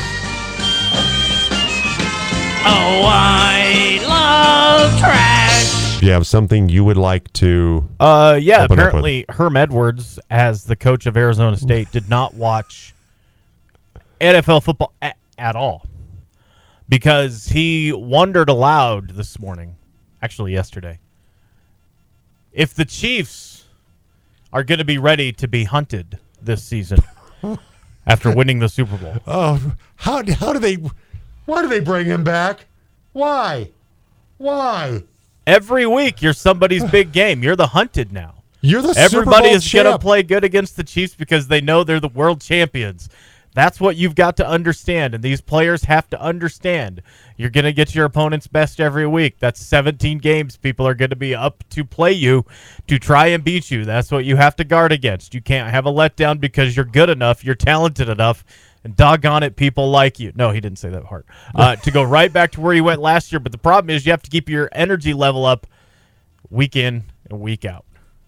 Oh, I love trash. Do you have something you would like to Uh, yeah, open up apparently Herm Edwards, as the coach of Arizona State, did not watch N F L football at, at all because he wondered aloud this morning, actually yesterday, if the Chiefs are going to be ready to be hunted this season after winning the Super Bowl. Oh, how how do they? Why do they bring him back? Why? Why? Every week, you're somebody's big game. You're the hunted now. You're the Everybody Super Bowl is going to champ. play good against the Chiefs because they know they're the world champions. That's what you've got to understand, and these players have to understand. You're going to get your opponent's best every week. That's seventeen games. People are going to be up to play you, to try and beat you. That's what you have to guard against. You can't have a letdown because you're good enough, you're talented enough, and doggone it, people like you. No, he didn't say that hard. Uh, to go right back to where you went last year, but the problem is you have to keep your energy level up week in and week out.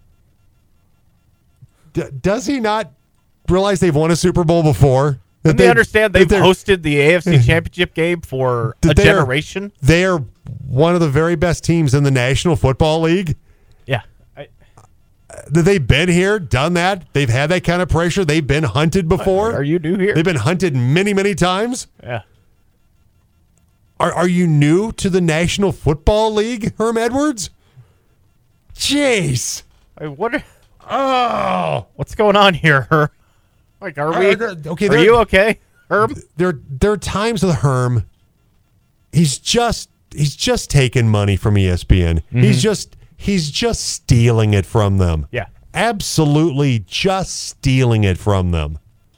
D- does he not realize they've won a Super Bowl before? That they, they understand they've hosted the A F C Championship game for a they generation? Are, they are one of the very best teams in the National Football League. Yeah. I, They've been here, done that. They've had that kind of pressure. They've been hunted before. Are you new here? They've been hunted many, many times. Yeah. Are Are you new to the National Football League, Herm Edwards? Jeez. I wonder. Oh, what's going on here, Herm? Like, are we? Uh, okay, are you okay, Herm? There, there are times with Herm. He's just, he's just taking money from E S P N. Mm-hmm. He's just, he's just stealing it from them. Yeah, absolutely, just stealing it from them.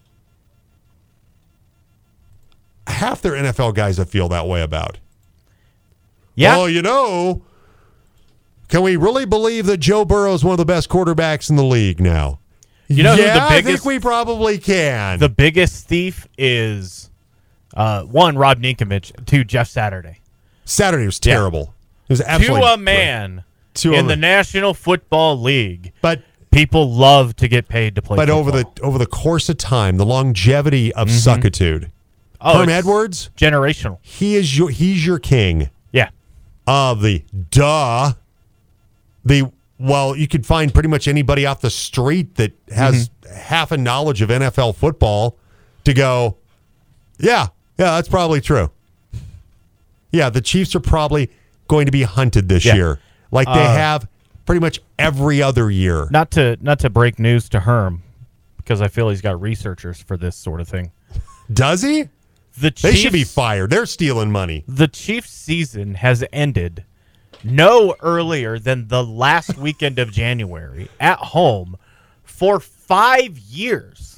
Half their N F L guys I feel that way about. Yeah. Well, you know, can we really believe that Joe Burrow is one of the best quarterbacks in the league now? You know, yeah, who the biggest, I think we probably can. The biggest thief is uh, one, Rob Ninkovich, two, Jeff Saturday. Saturday was terrible. Yeah. It was absolutely to a man to in a, the National Football League. But people love to get paid to play. But football. over the over the course of time, the longevity of mm-hmm. suckitude. Oh, Herm Edwards, generational. He is your he's your king. Yeah. Of the duh. The well, you could find pretty much anybody off the street that has mm-hmm. half a knowledge of N F L football to go, yeah, yeah, that's probably true. Yeah, the Chiefs are probably going to be hunted this yeah. year, like they uh, have pretty much every other year. Not to not to break news to Herm, because I feel he's got researchers for this sort of thing. Does he? The Chiefs, they should be fired. They're stealing money. The Chiefs' season has ended no earlier than the last weekend of January at home for five years.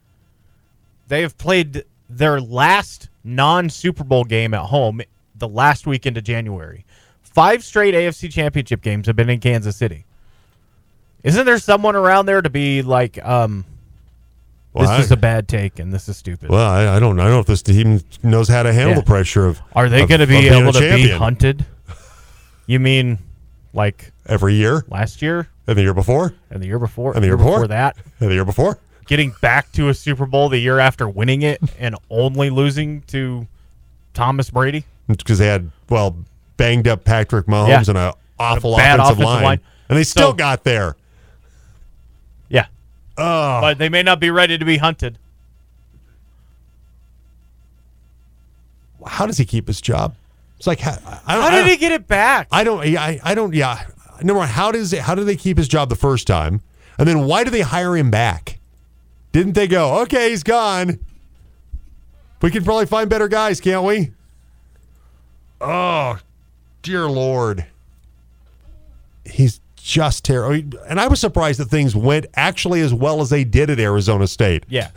They have played their last non-Super Bowl game at home the last weekend of January. Five straight A F C Championship games have been in Kansas City. Isn't there someone around there to be like, um, this well, I, is a bad take and this is stupid? Well, I, I don't I don't know if this team knows how to handle yeah. the pressure of Are they going to be able to be hunted? You mean like every year? Last year? And the year before? And the year before? And the year before? before that? And the year before? Getting back to a Super Bowl the year after winning it and only losing to Thomas Brady? Because they had, well, banged up Patrick Mahomes yeah. and an awful and offensive, offensive line. line. And they still so, got there. Yeah. Oh. But they may not be ready to be hunted. How does he keep his job? It's like how, I don't, how did I don't, he get it back? I don't. I, I don't. Yeah. Number one, how does it, how did they keep his job the first time? And then why do they hire him back? Didn't they go, okay, he's gone. We can probably find better guys, can't we? Oh, dear Lord. He's just terrible. And I was surprised that things went actually as well as they did at Arizona State. Yeah.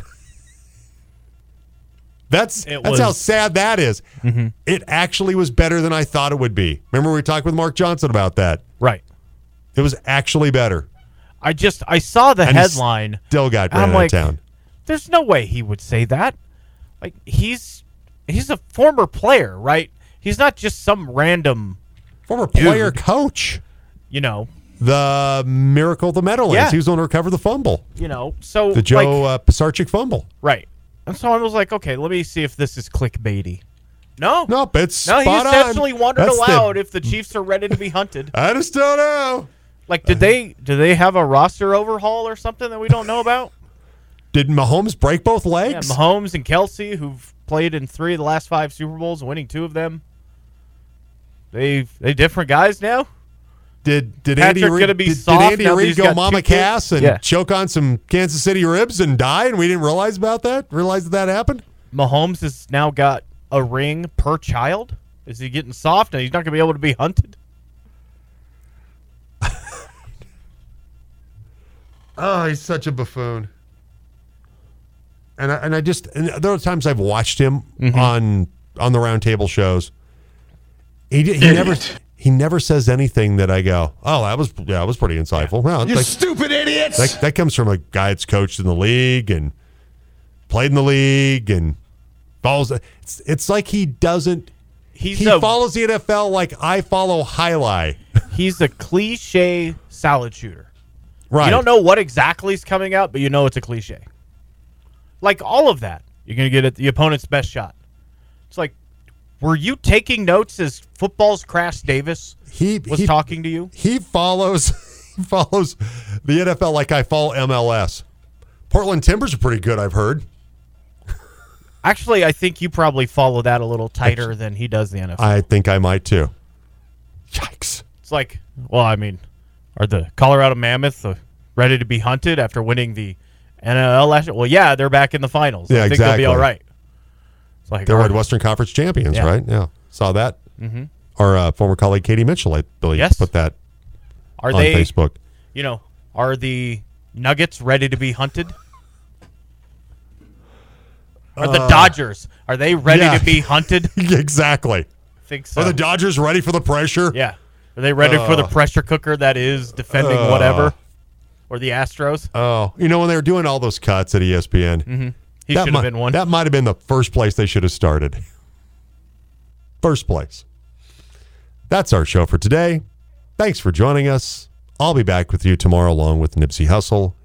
That's it that's was, how sad that is. Mm-hmm. It actually was better than I thought it would be. Remember we talked with Mark Johnson about that? Right. It was actually better. I just I saw the and headline. Still got ran I'm out like, of town. There's no way he would say that. Like he's he's a former player, right? He's not just some random former player dude. coach. You know. The miracle of the Meadowlands. Yeah. He was the one to recover the fumble. You know, so the Joe like, uh, Pisarcik fumble. Right. And so I was like, okay, let me see if this is clickbaity. No. Nope, it's No, he spot essentially on. wondered That's aloud the, if the Chiefs are ready to be hunted. I just don't know. Like, did they do they have a roster overhaul or something that we don't know about? Did Mahomes break both legs? Yeah, Mahomes and Kelsey, who've played in three of the last five Super Bowls, winning two of them. They they different guys now? Did did Patrick Andy Reid, gonna be did, soft did Andy now that Reid he's go got Mama two kids? Cass and Yeah. choke on some Kansas City ribs and die, and we didn't realize about that? Realize that that happened? Mahomes has now got a ring per child. Is he getting soft and he's not going to be able to be hunted? Oh, he's such a buffoon. And I, and I just and there are times I've watched him mm-hmm. on on the round table shows. He he never he never says anything that I go, oh, that was yeah, that was pretty insightful. Well, You like, stupid idiots! That, that comes from a guy that's coached in the league and played in the league and follows. It's it's like he doesn't. He's he a, follows the N F L like I follow highlight. He's a cliche salad shooter. Right. You don't know what exactly is coming out, but you know it's a cliche. Like all of that, you're going to get at the opponent's best shot. It's like, were you taking notes as football's Crash Davis he, was he, talking to you? He follows he follows the N F L like I follow M L S. Portland Timbers are pretty good, I've heard. Actually, I think you probably follow that a little tighter than he does the N F L. I think I might too. Yikes. It's like, well, I mean, are the Colorado Mammoths uh, ready to be hunted after winning the N F L last year? Well, yeah, they're back in the finals. Yeah, I think exactly. they'll be all right. It's like, they were right. Western Conference champions, Yeah. right? Yeah. Saw that. Mm-hmm. Our uh, former colleague Katie Mitchell, I believe, Yes. put that Are on they, Facebook. You know, are the Nuggets ready to be hunted? Are the Uh, Dodgers, are they ready yeah. to be hunted? Exactly. I think so. Are the Dodgers ready for the pressure? Yeah. Are they ready Uh, for the pressure cooker that is defending uh, whatever? Or the Astros? Oh, you know, when they were doing all those cuts at E S P N, Mm-hmm. He that should have might- been one. That might have been the first place they should have started. First place. That's our show for today. Thanks for joining us. I'll be back with you tomorrow along with Nipsey Hussle